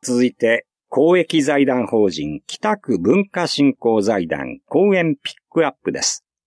続いて、公益財団法人北区文化振興財団公演ピックアップです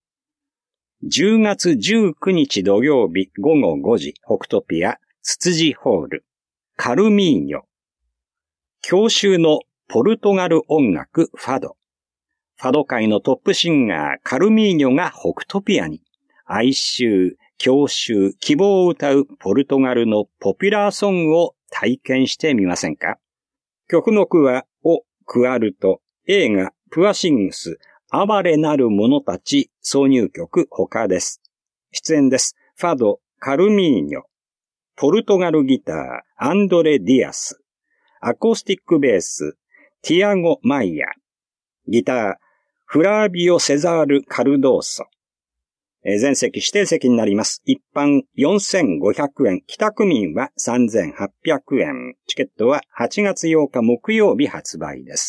。10月19日土曜日午後5時、ホクトピア、ツツジホール、カルミーニョ。郷愁のポルトガル音楽ファド。ファド界のトップシンガーカルミーニョがホクトピアに、哀愁、郷愁、希望を歌うポルトガルのポピュラーソングを体験してみませんか？曲目は、オ・クアルト、映画、プアシングス、哀れなる者たち、挿入曲他です。出演です。ファド、カルミーニョ、ポルトガルギター、アンドレ・ディアス、アコースティックベース、ティアゴ・マイヤ、ギター、フラービオ・セザール・カルドーソ。全席指定席になります。一般4500円、帰宅民は3800円。チケットは8月8日木曜日発売です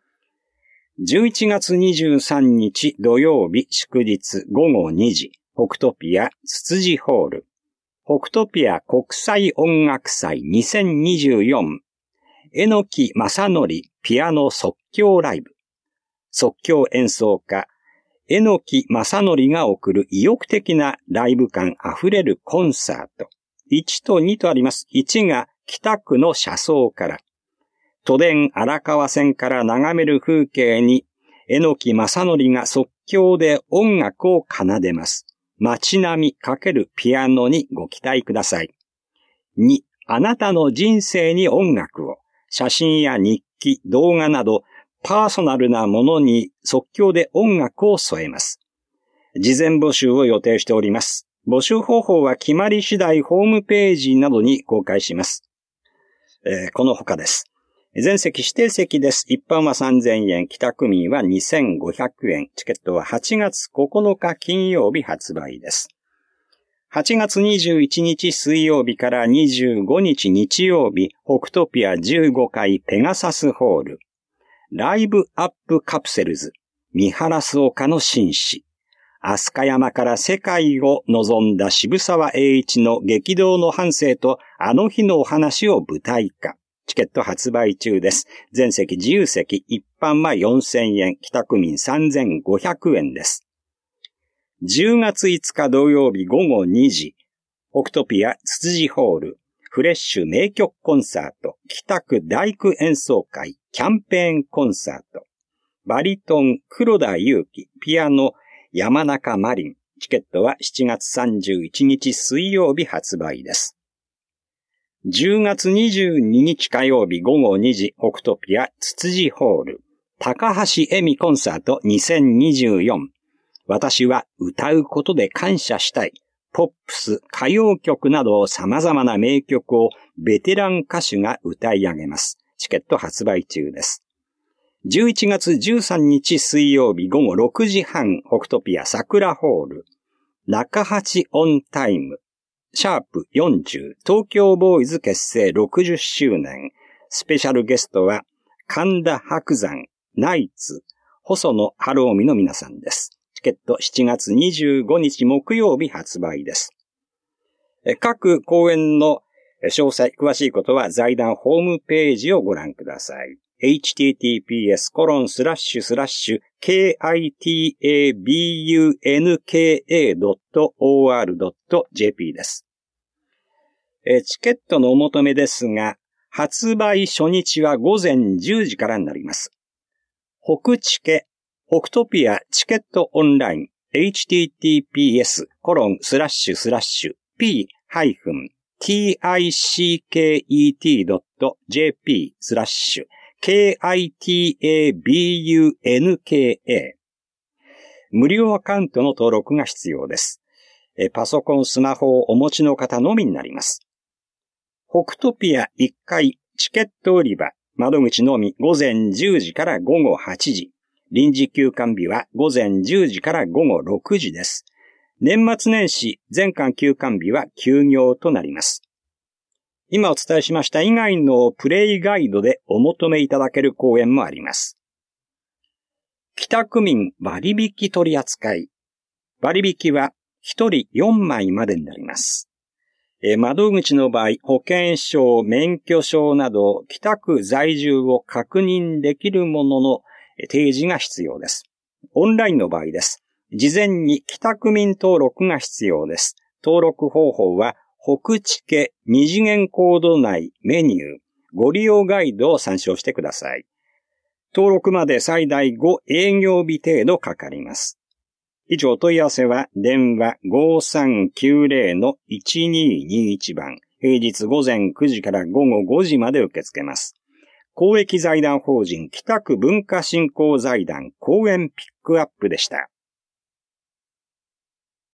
。11月23日土曜日祝日午後2時、ホクトピアツツジホール。ホクトピア国際音楽祭2024。榎木正則ピアノ即興ライブ。即興演奏家、榎木正則が送る意欲的なライブ感あふれるコンサート。1と2とあります。1が北区の車窓から。都電荒川線から眺める風景に、榎木正則が即興で音楽を奏でます。街並み×ピアノにご期待ください。2、あなたの人生に音楽を。写真や日記、動画など、パーソナルなものに即興で音楽を添えます。事前募集を予定しております。募集方法は決まり次第ホームページなどに公開します。この他です。全席指定席です。一般は3000円、帰宅民は2500円。チケットは8月9日金曜日発売です。8月21日水曜日から25日日曜日、ホクトピア15階ペガサスホール。ライブアップカプセルズ、三原巣岡の紳士。飛鳥山から世界を望んだ渋沢栄一の激動の半生とあの日のお話を舞台化。チケット発売中です。全席自由席、一般は4000円、帰宅民3500円です。10月5日土曜日午後2時、ホクトピアツツジホール。フレッシュ名曲コンサート、北区大工演奏会、キャンペーンコンサート、バリトン黒田祐希、ピアノ山中マリン、チケットは7月31日水曜日発売です。10月22日火曜日午後2時、ホクトピアツツジホール、高橋恵美コンサート2024。私は歌うことで感謝したい。ポップス、歌謡曲など様々な名曲をベテラン歌手が歌い上げます。チケット発売中です。11月13日水曜日午後6時半、ホクトピア桜ホール。中八オンタイム。シャープ40、東京ボーイズ結成60周年。スペシャルゲストは神田伯山、ナイツ、細野晴臣の皆さんです。チケット7月25日木曜日発売です。各公演の詳細、詳しいことは財団ホームページをご覧ください。https://kitabunka.or.jp です。チケットのお求めですが、発売初日は午前10時からになります。北チケホクトピアチケットオンライン https://p-ticket.jp/kitabunka 無料アカウントの登録が必要です。パソコン、スマホをお持ちの方のみになります。ホクトピア1階チケット売り場窓口のみ午前10時から午後8時。臨時休館日は午前10時から午後6時です。年末年始全館休館日は休業となります。今お伝えしました以外のプレイガイドでお求めいただける公演もあります。帰宅民割引取扱い。割引は1人4枚までになります。 窓口の場合、保険証、免許証など、北区在住を確認できるものの提示が必要です。オンラインの場合です。事前に北区民登録が必要です。登録方法は、北地家二次元コード内メニュー、ご利用ガイドを参照してください。登録まで最大5営業日程度かかります。以上、お問い合わせは電話 5390-1221 番、平日午前9時から午後5時まで受け付けます。公益財団法人北区文化振興財団公園ピックアップでした。